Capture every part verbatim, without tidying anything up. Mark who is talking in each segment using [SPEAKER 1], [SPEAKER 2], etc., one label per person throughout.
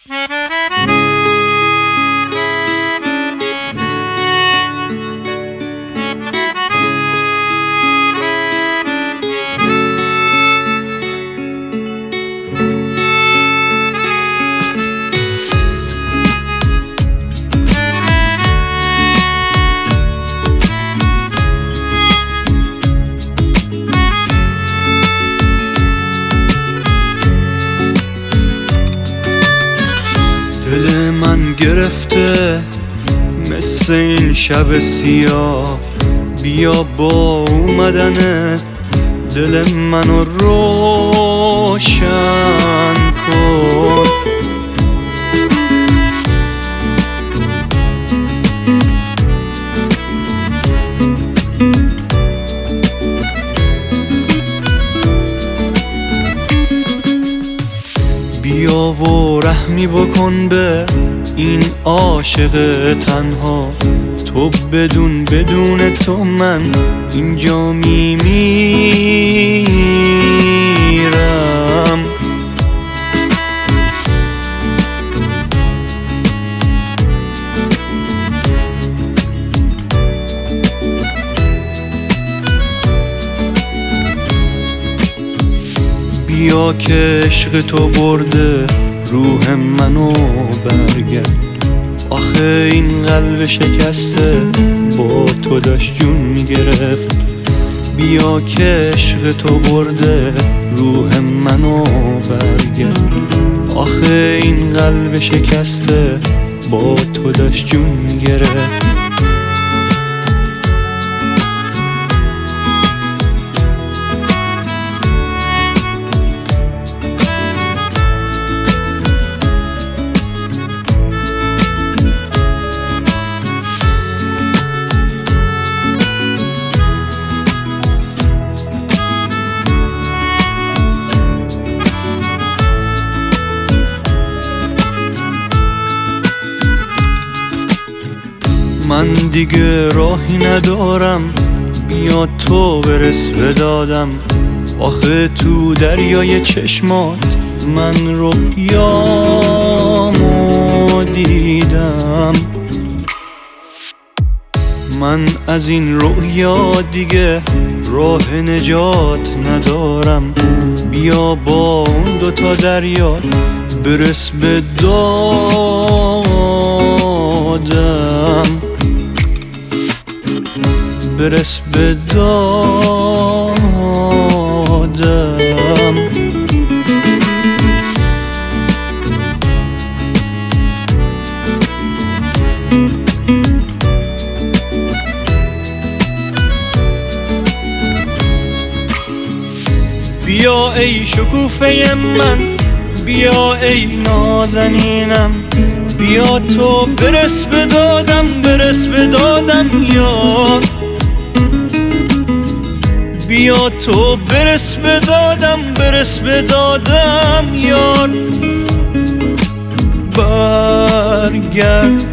[SPEAKER 1] دل من گرفته مثل این شب سیاه، بیا با اومدن دل منو روشن کن. بیا و رحمی بکن به این عاشق تنها، تو بدون بدون تو من اینجا میمیرم. بیا که عشق تو برده روح منو برگرد، آخه این قلب شکسته با تو داشت جون میگرفت. بیا که عشق تو برده روح منو برگرد، آخه این قلب شکسته با تو داشت جون میگرفت. من دیگه راهی ندارم، بیا تو برس به دادم، آخه تو دریای چشمات من رویامو دیدم. من از این رویا دیگه راه نجات ندارم، بیا با اون دوتا دریا برس به دادم، برس به دادم. بیا ای شکوفه من، بیا ای نازنینم، بیا تو برس به دادم، برس به دادم یار. بیا تو برس به دادم، برس به دادم یار. برگرد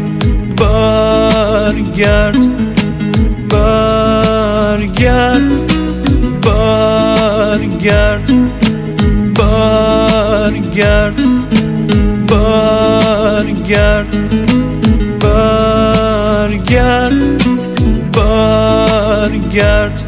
[SPEAKER 1] برگرد برگرد برگرد برگرد برگرد برگرد برگرد